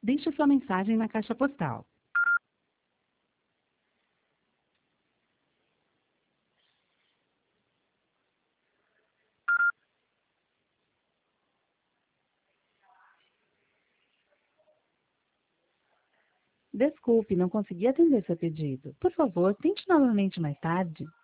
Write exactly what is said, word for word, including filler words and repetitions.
Deixe sua mensagem na caixa postal. Desculpe, não consegui atender seu pedido. Por favor, tente novamente mais tarde.